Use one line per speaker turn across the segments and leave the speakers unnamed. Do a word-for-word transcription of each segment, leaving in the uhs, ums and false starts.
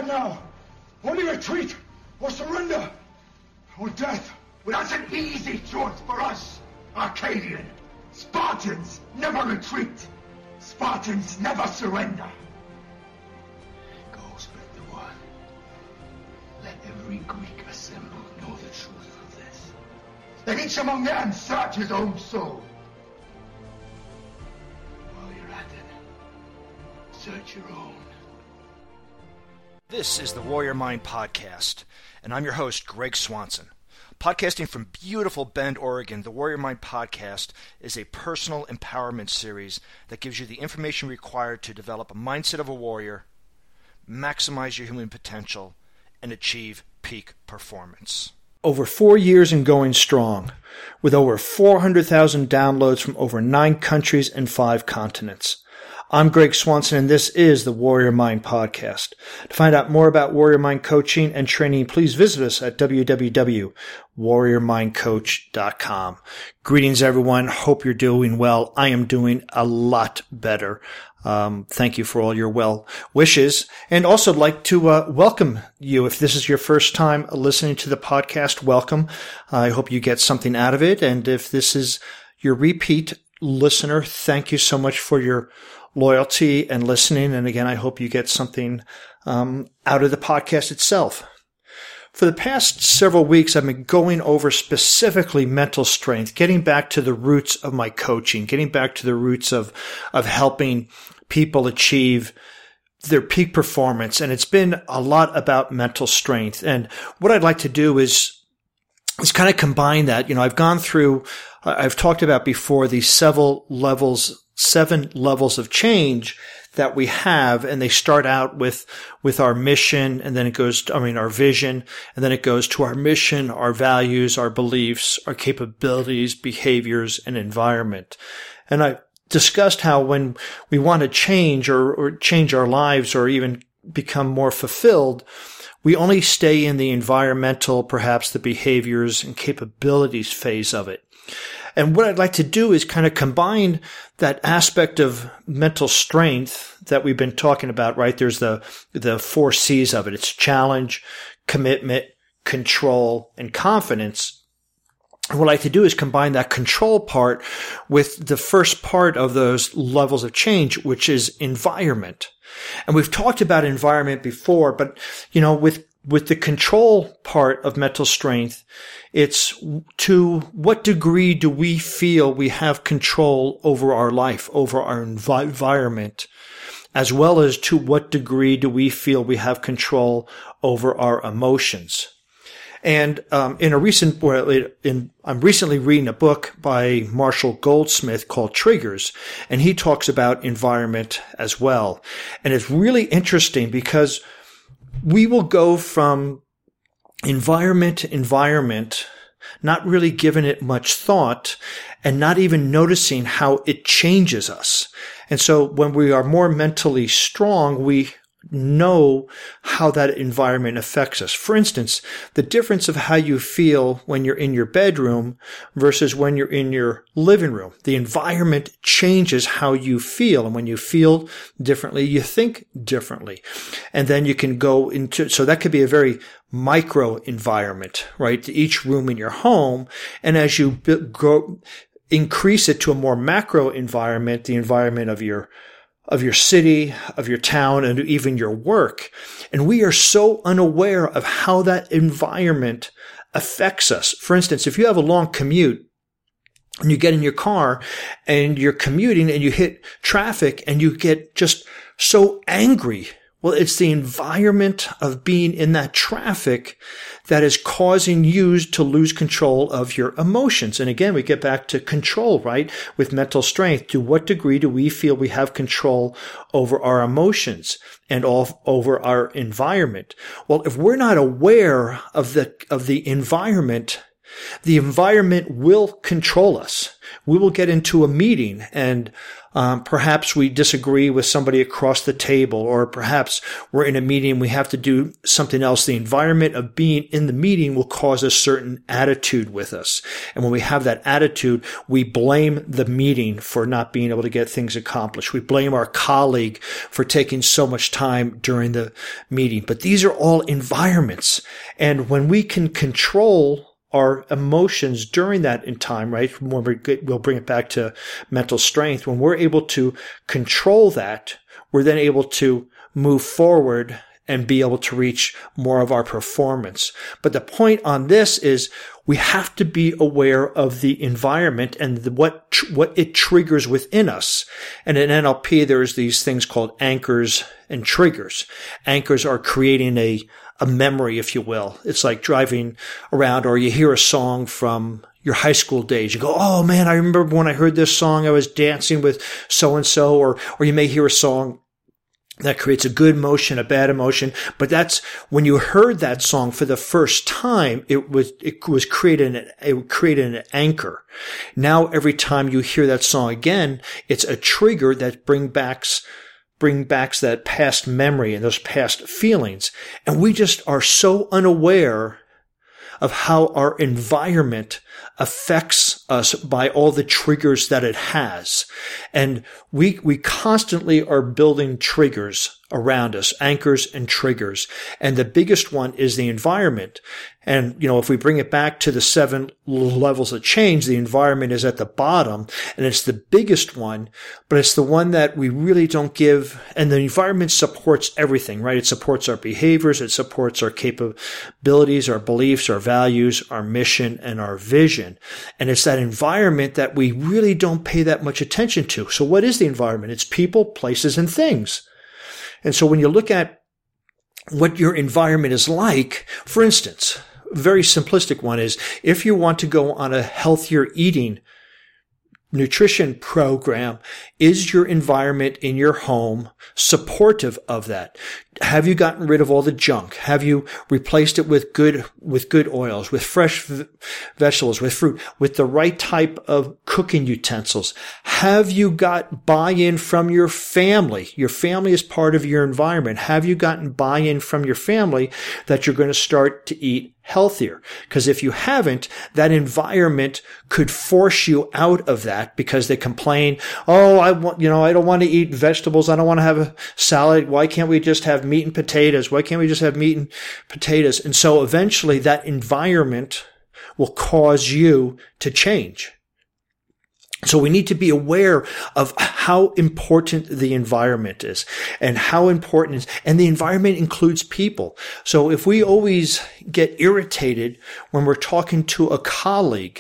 stand now. Only retreat or surrender or death.
Well, that's an easy choice for us, Arcadian. Spartans never retreat. Spartans never surrender. Go split the one. Let every Greek assembled know the truth of this. Let each among them search his own soul. While you're at it, search your own.
This is the Warrior Mind Podcast, and I'm your host, Greg Swanson. Podcasting from beautiful Bend, Oregon, the Warrior Mind Podcast is a personal empowerment series that gives you the information required to develop a mindset of a warrior, maximize your human potential, and achieve peak performance. Over four years and going strong, with over four hundred thousand downloads from over nine countries and five continents. I'm Greg Swanson, and this is the Warrior Mind Podcast. To find out more about Warrior Mind coaching and training, please visit us at w w w dot warrior mind coach dot com. Greetings, everyone. Hope you're doing well. I am doing a lot better. Um, thank you for all your well wishes. And also like to uh, welcome you. If this is your first time listening to the podcast, welcome. I hope you get something out of it. And if this is your repeat listener, thank you so much for your loyalty and listening. And again, I hope you get something um, out of the podcast itself. For the past several weeks, I've been going over specifically mental strength, getting back to the roots of my coaching, getting back to the roots of, of helping people achieve their peak performance. And it's been a lot about mental strength. And what I'd like to do is, is kind of combine that. You know, I've gone through, I've talked about before these several levels seven levels of change that we have, and they start out with, with our mission, and then it goes to, I mean, our vision, and then it goes to our mission, our values, our beliefs, our capabilities, behaviors, and environment. And I discussed how when we want to change or, or change our lives or even become more fulfilled, we only stay in the environmental, perhaps the behaviors and capabilities phase of it. And what I'd like to do is kind of combine that aspect of mental strength that we've been talking about, right? There's the, the four C's of it. It's challenge, commitment, control, and confidence. And what I'd like to do is combine that control part with the first part of those levels of change, which is environment. And we've talked about environment before, but, you know, with With the control part of mental strength, it's to what degree do we feel we have control over our life, over our envi- environment, as well as to what degree do we feel we have control over our emotions. And um, in a recent, well, in, I'm recently reading a book by Marshall Goldsmith called Triggers, and he talks about environment as well. And it's really interesting because we will go from environment to environment, not really giving it much thought and not even noticing how it changes us. And so when we are more mentally strong, we know how that environment affects us. For instance, the difference of how you feel when you're in your bedroom versus when you're in your living room. The environment changes how you feel. And when you feel differently, you think differently. And then you can go into, so that could be a very micro environment, right? Each room in your home. And as you go, increase it to a more macro environment, the environment of your of your city, of your town, and even your work. And we are so unaware of how that environment affects us. For instance, if you have a long commute and you get in your car and you're commuting and you hit traffic and you get just so angry, well, it's the environment of being in that traffic that is causing you to lose control of your emotions. And again, we get back to control, right? With mental strength. To what degree do we feel we have control over our emotions and all over our environment? Well, if we're not aware of the, of the environment
the environment will control us. We will get into a meeting and um, perhaps we disagree with somebody across the table, or perhaps we're in a meeting and we have to do something else. The environment of being in the meeting will cause a certain attitude with us. And when we have that attitude, we blame the meeting for not being able to get things accomplished. We blame our colleague for taking so much time during the meeting. But these are all environments. And when we can control our emotions during that in time, right? When we get, we'll bring it back to mental strength. When we're able to control that, we're then able to move forward and be able to reach more of our performance. But the point on this is we have to be aware of the environment and the, what what it triggers within us. And in N L P, there's these things called anchors and triggers. Anchors are creating a a memory, if you will. It's like driving around, or you hear a song from your high school days. You go, oh man, I remember when I heard this song, I was dancing with so-and-so, or, or you may hear a song that creates a good emotion, a bad emotion. But that's when you heard that song for the first time, it was, it was created an, it created an anchor. Now, every time you hear that song again, it's a trigger that bring back bring back that past memory and those past feelings. And we just are so unaware of how our environment affects us by all the triggers that it has. And we, we constantly are building triggers around us, anchors and triggers. And the biggest one is the environment. And, you know, if we bring it back to the seven levels of change, the environment is at the bottom, and it's the biggest one, but it's the one that we really don't give. And the environment supports everything, right? It supports our behaviors. It supports our capabilities, our beliefs, our values, our mission, and our vision. And it's that environment that we really don't pay that much attention to. So what is the environment? It's people, places, and things. And so when you look at what your environment is like, for instance, a very simplistic one is if you want to go on a healthier eating nutrition program, is your environment in your home supportive of that? Have you gotten rid of all the junk? Have you replaced it with good, with good oils, with fresh v- vegetables, with fruit, with the right type of cooking utensils? Have you got buy-in from your family? Your family is part of your environment. Have you gotten buy-in from your family that you're going to start to eat healthier? Because if you haven't, that environment could force you out of that because they complain, oh, I want, you know, I don't want to eat vegetables. I don't want to have a salad. Why can't we just have meat and potatoes? Why can't we just have meat and potatoes? And so eventually that environment will cause you to change. So we need to be aware of how important the environment is and how important it is. And the environment includes people. So if we always get irritated when we're talking to a colleague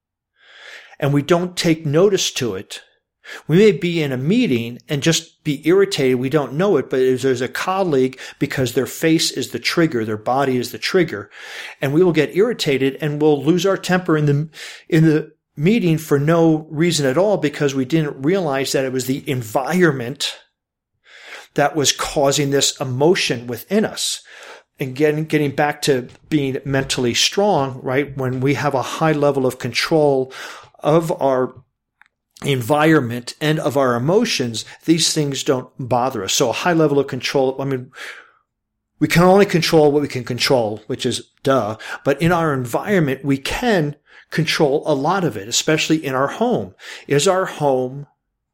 and we don't take notice to it, we may be in a meeting and just be irritated. We don't know it, but if there's a colleague, because their face is the trigger, their body is the trigger, and we will get irritated and we'll lose our temper in the, in the, meeting for no reason at all because we didn't realize that it was the environment that was causing this emotion within us. And getting, getting back to being mentally strong, right? When we have a high level of control of our environment and of our emotions, these things don't bother us. So a high level of control, I mean, we can only control what we can control, which is duh. But in our environment, we can control a lot of it, especially in our home. Is our home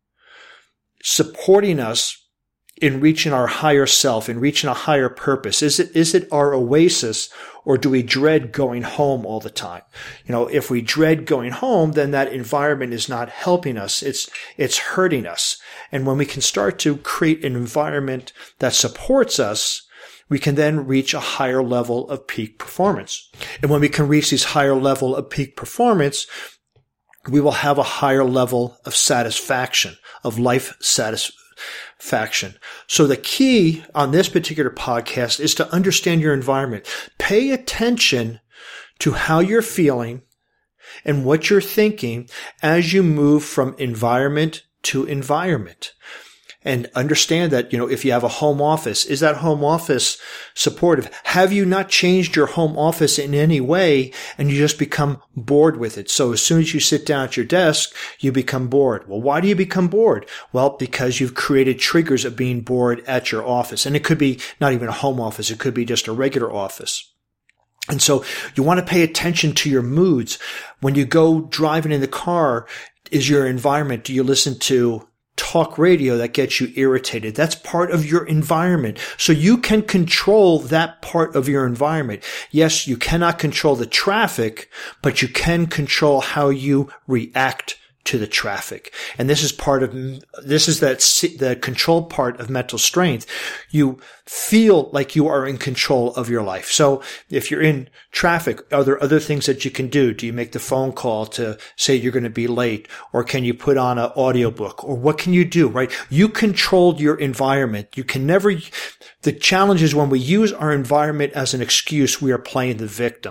supporting us in reaching our higher self, in reaching a higher purpose? Is it, is it our oasis, or do we dread going home all the time? You know, if we dread going home, then that environment is not helping us. It's, it's hurting us. And when we can start to create an environment that supports us, we can then reach a higher level of peak performance. And when we can reach this higher level of peak performance, we will have a higher level of satisfaction, of life satisfaction. So the key on this particular podcast is to understand your environment. Pay attention to how you're feeling and what you're thinking as you move from environment to environment. And understand that, you know, if you have a home office, is that home office supportive? Have you not changed your home office in any way and you just become bored with it? So as soon as you sit down at your desk, you become bored. Well, why do you become bored? Well, because you've created triggers of being bored at your office. And it could be not even a home office. It could be just a regular office. And so you want to pay attention to your moods. When you go driving in the car, is your environment, do you listen to talk radio that gets you irritated? That's part of your environment. So you can control that part of your environment. Yes, you cannot control the traffic, but you can control how you react to the traffic. And this is part of, this is that, the control part of mental strength. You feel like you are in control of your life. So if you're in traffic, are there other things that you can do? Do you make the phone call to say you're going to be late? Or can you put on an audiobook? Or what can you do, right? You controlled your environment. You can never, the challenge is when we use our environment as an excuse, we are playing the victim.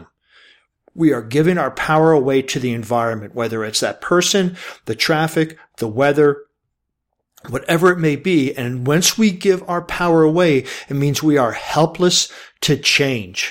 We are giving our power away to the environment, whether it's that person, the traffic, the weather, whatever it may be. And once we give our power away, it means we are helpless to change.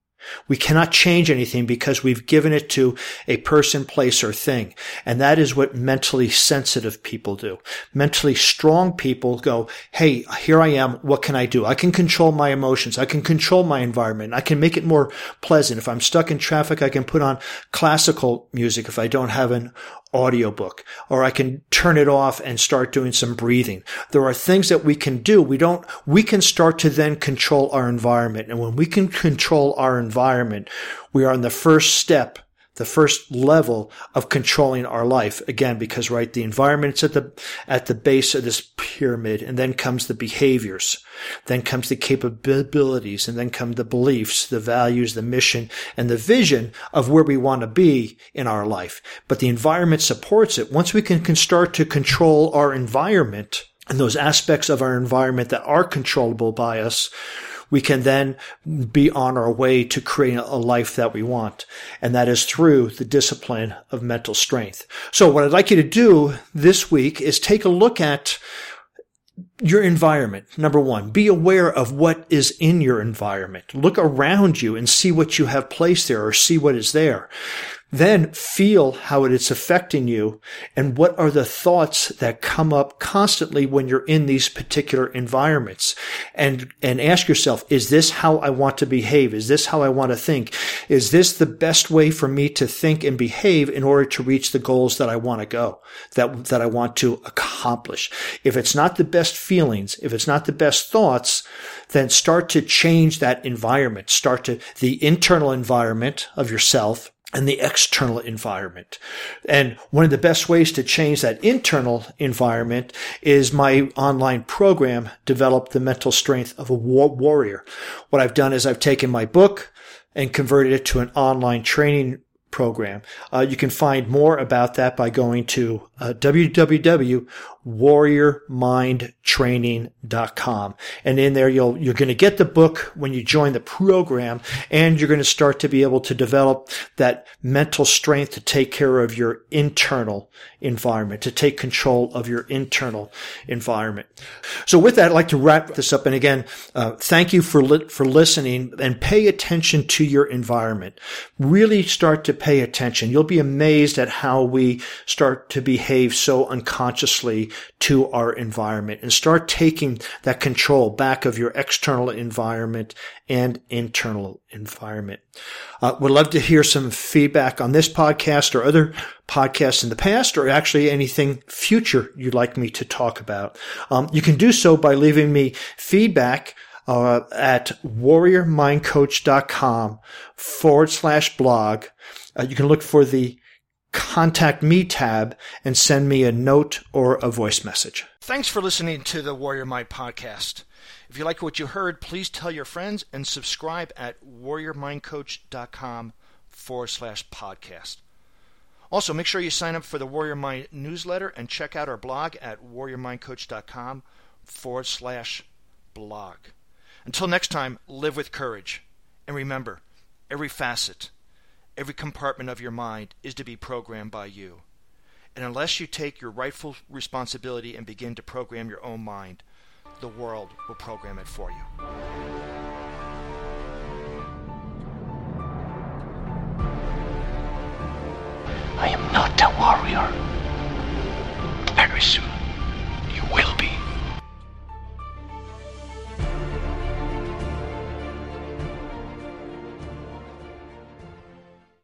We cannot change anything because we've given it to a person, place, or thing. And that is what mentally sensitive people do. Mentally strong people go, hey, here I am. What can I do? I can control my emotions. I can control my environment. I can make it more pleasant. If I'm stuck in traffic, I can put on classical music if I don't have an audiobook, or I can turn it off and start doing some breathing. There are things that we can do. We don't, we can start to then control our environment. And when we can control our environment, we are on the first step, the first level of controlling our life. Again, because, right, the environment's at the, at the base of this pyramid, and then comes the behaviors, then comes the capabilities, and then come the beliefs, the values, the mission, and the vision of where we want to be in our life. But the environment supports it. Once we can, can start to control our environment and those aspects of our environment that are controllable by us, we can then be on our way to creating a life that we want. And that is through the discipline of mental strength. So what I'd like you to do this week is take a look at your environment. Number one, be aware of what is in your environment. Look around you and see what you have placed there, or see what is there. Then feel how it is affecting you, and what are the thoughts that come up constantly when you're in these particular environments. And, and ask yourself, is this how I want to behave? Is this how I want to think? Is this the best way for me to think and behave in order to reach the goals that I want to go, that, that I want to accomplish? If it's not the best feelings, if it's not the best thoughts, then start to change that environment. Start to the internal environment of yourself and the external environment. And one of the best ways to change that internal environment is my online program, Develop the Mental Strength of a War- Warrior. What I've done is I've taken my book and converted it to an online training program. Uh, you can find more about that by going to uh, w w w dot warrior mind training dot com. And in there, you'll, you're going to get the book when you join the program, and you're going to start to be able to develop that mental strength to take care of your internal environment, to take control of your internal environment. So with that, I'd like to wrap this up. And again, uh, thank you for li- for listening, and pay attention to your environment. Really start to pay attention. You'll be amazed at how we start to behave so unconsciously to our environment, and start taking that control back of your external environment and internal environment. Uh, would love to hear some feedback on this podcast or other podcasts in the past, or actually anything future you'd like me to talk about. Um, you can do so by leaving me feedback uh, at warriormindcoach.com forward slash blog. Uh, you can look for the Contact Me tab and send me a note or a voice message.
Thanks for listening to the Warrior Mind podcast. If you like what you heard, please tell your friends and subscribe at warriormindcoach.com forward slash podcast. Also, make sure you sign up for the Warrior Mind newsletter and check out our blog at warriormindcoach.com forward slash blog. Until next time, live with courage. And remember, every facet, every compartment of your mind is to be programmed by you. And unless you take your rightful responsibility and begin to program your own mind, the world will program it for you.
I am not a warrior. Very soon